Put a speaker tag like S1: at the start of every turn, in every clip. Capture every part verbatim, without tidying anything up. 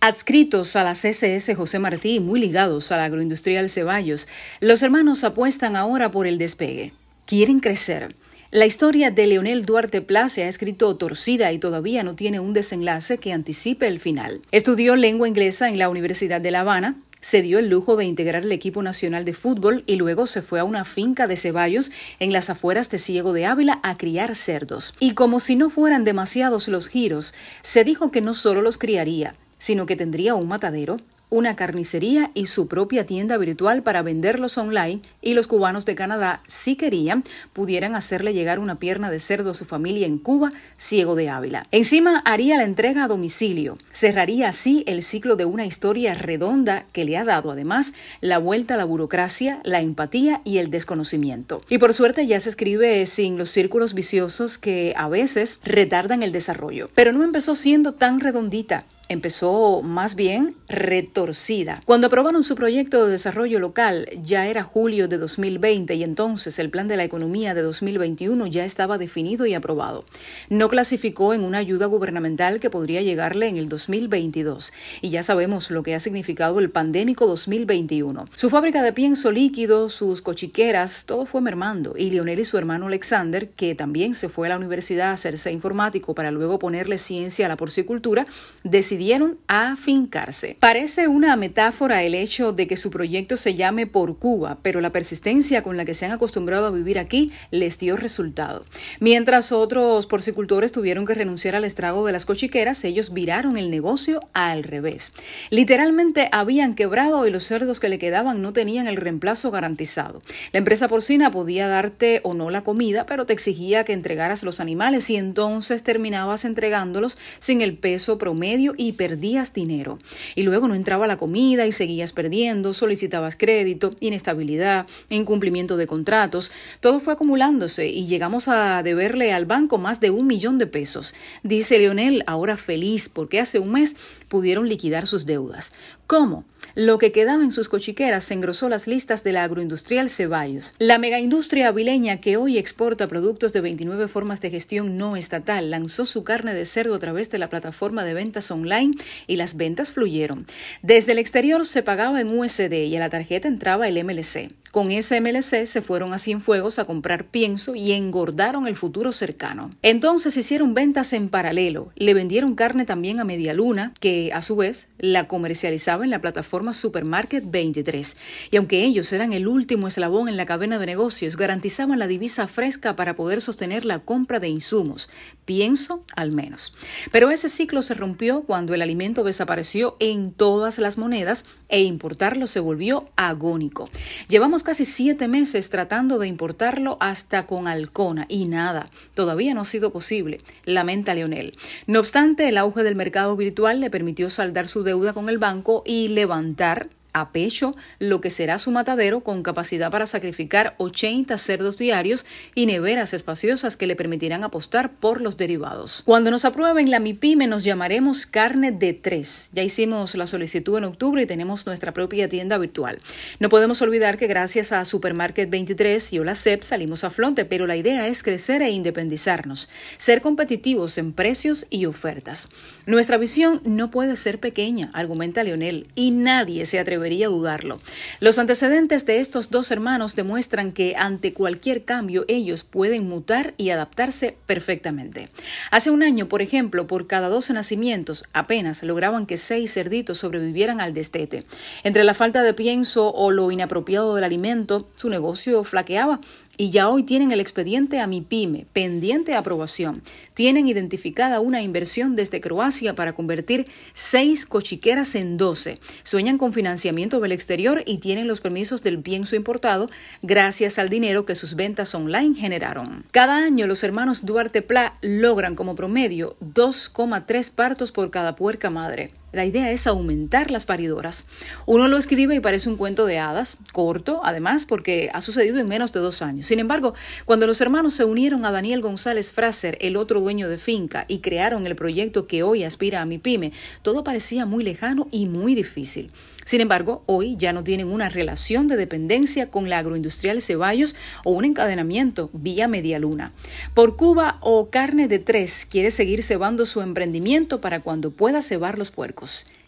S1: Adscritos a la C S S José Martí y muy ligados a la agroindustrial Ceballos, los hermanos apuestan ahora por el despegue. Quieren crecer. La historia de Leonel Duarte Pla se ha escrito torcida y todavía no tiene un desenlace que anticipe el final. Estudió lengua inglesa en la Universidad de La Habana, se dio el lujo de integrar el equipo nacional de fútbol y luego se fue a una finca de Ceballos en las afueras de Ciego de Ávila a criar cerdos. Y como si no fueran demasiados los giros, se dijo que no solo los criaría, sino que tendría un matadero, una carnicería y su propia tienda virtual para venderlos online, y los cubanos de Canadá, si querían, pudieran hacerle llegar una pierna de cerdo a su familia en Cuba, Ciego de Ávila. Encima haría la entrega a domicilio. Cerraría así el ciclo de una historia redonda que le ha dado además la vuelta a la burocracia, la empatía y el desconocimiento. Y por suerte ya se escribe sin los círculos viciosos que a veces retardan el desarrollo. Pero no empezó siendo tan redondita. Empezó más bien retorcida. Cuando aprobaron su proyecto de desarrollo local, ya era julio de dos mil veinte y entonces el plan de la economía de dos mil veintiuno ya estaba definido y aprobado. No clasificó en una ayuda gubernamental que podría llegarle en el dos mil veintidós y ya sabemos lo que ha significado el pandémico dos mil veintiuno. Su fábrica de pienso líquido, sus cochiqueras, todo fue mermando y Leonel y su hermano Alexander, que también se fue a la universidad a hacerse informático para luego ponerle ciencia a la porcicultura, decidieron decidieron afincarse. Parece una metáfora el hecho de que su proyecto se llame Por Cuba, pero la persistencia con la que se han acostumbrado a vivir aquí les dio resultado. Mientras otros porcicultores tuvieron que renunciar al estrago de las cochiqueras, ellos viraron el negocio al revés. Literalmente habían quebrado y los cerdos que le quedaban no tenían el reemplazo garantizado. La empresa porcina podía darte o no la comida, pero te exigía que entregaras los animales y entonces terminabas entregándolos sin el peso promedio y y perdías dinero. Y luego no entraba la comida y seguías perdiendo, solicitabas crédito, inestabilidad, incumplimiento de contratos. Todo fue acumulándose y llegamos a deberle al banco más de un millón de pesos. Dice Leonel, ahora feliz porque hace un mes pudieron liquidar sus deudas. ¿Cómo? Lo que quedaba en sus cochiqueras engrosó las listas de la agroindustrial Ceballos. La megaindustria avileña que hoy exporta productos de veintinueve formas de gestión no estatal lanzó su carne de cerdo a través de la plataforma de ventas online y las ventas fluyeron. Desde el exterior se pagaba en U S D y a la tarjeta entraba el M L C. Con ese M L C se fueron a Cienfuegos a comprar pienso y engordaron el futuro cercano. Entonces hicieron ventas en paralelo. Le vendieron carne también a Media Luna, que a su vez la comercializaba en la plataforma Supermarket veintitrés. Y aunque ellos eran el último eslabón en la cadena de negocios, garantizaban la divisa fresca para poder sostener la compra de insumos. Pienso al menos. Pero ese ciclo se rompió cuando el alimento desapareció en todas las monedas e importarlo se volvió agónico. Llevamos casi siete meses tratando de importarlo hasta con Alcona y nada, todavía no ha sido posible, lamenta Leonel. No obstante, el auge del mercado virtual le permitió saldar su deuda con el banco y levantar a pecho lo que será su matadero con capacidad para sacrificar ochenta cerdos diarios y neveras espaciosas que le permitirán apostar por los derivados. Cuando nos aprueben la MIPYME nos llamaremos Carne de Tres. Ya hicimos la solicitud en octubre y tenemos nuestra propia tienda virtual. No podemos olvidar que gracias a Supermarket veintitrés y Olacep salimos a flote, pero la idea es crecer e independizarnos, ser competitivos en precios y ofertas. Nuestra visión no puede ser pequeña, argumenta Leonel, y nadie se atreve a dudarlo. Los antecedentes de estos dos hermanos demuestran que ante cualquier cambio ellos pueden mutar y adaptarse perfectamente. Hace un año, por ejemplo, por cada doce nacimientos apenas lograban que seis cerditos sobrevivieran al destete. Entre la falta de pienso o lo inapropiado del alimento, su negocio flaqueaba. Y ya hoy tienen el expediente a MIPYME, pendiente de aprobación. Tienen identificada una inversión desde Croacia para convertir seis cochiqueras en doce. Sueñan con financiamiento del exterior y tienen los permisos del pienso importado gracias al dinero que sus ventas online generaron. Cada año los hermanos Duarte Pla logran como promedio dos coma tres partos por cada puerca madre. La idea es aumentar las paridoras. Uno lo escribe y parece un cuento de hadas, corto, además, porque ha sucedido en menos de dos años. Sin embargo, cuando los hermanos se unieron a Daniel González Fraser, el otro dueño de finca, y crearon el proyecto que hoy aspira a MIPYME, todo parecía muy lejano y muy difícil. Sin embargo, hoy ya no tienen una relación de dependencia con la agroindustrial Ceballos o un encadenamiento vía Media Luna. Por Cuba o Carne de Tres quiere seguir cebando su emprendimiento para cuando pueda cebar los puercos.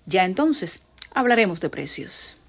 S1: Ya entonces hablaremos de precios.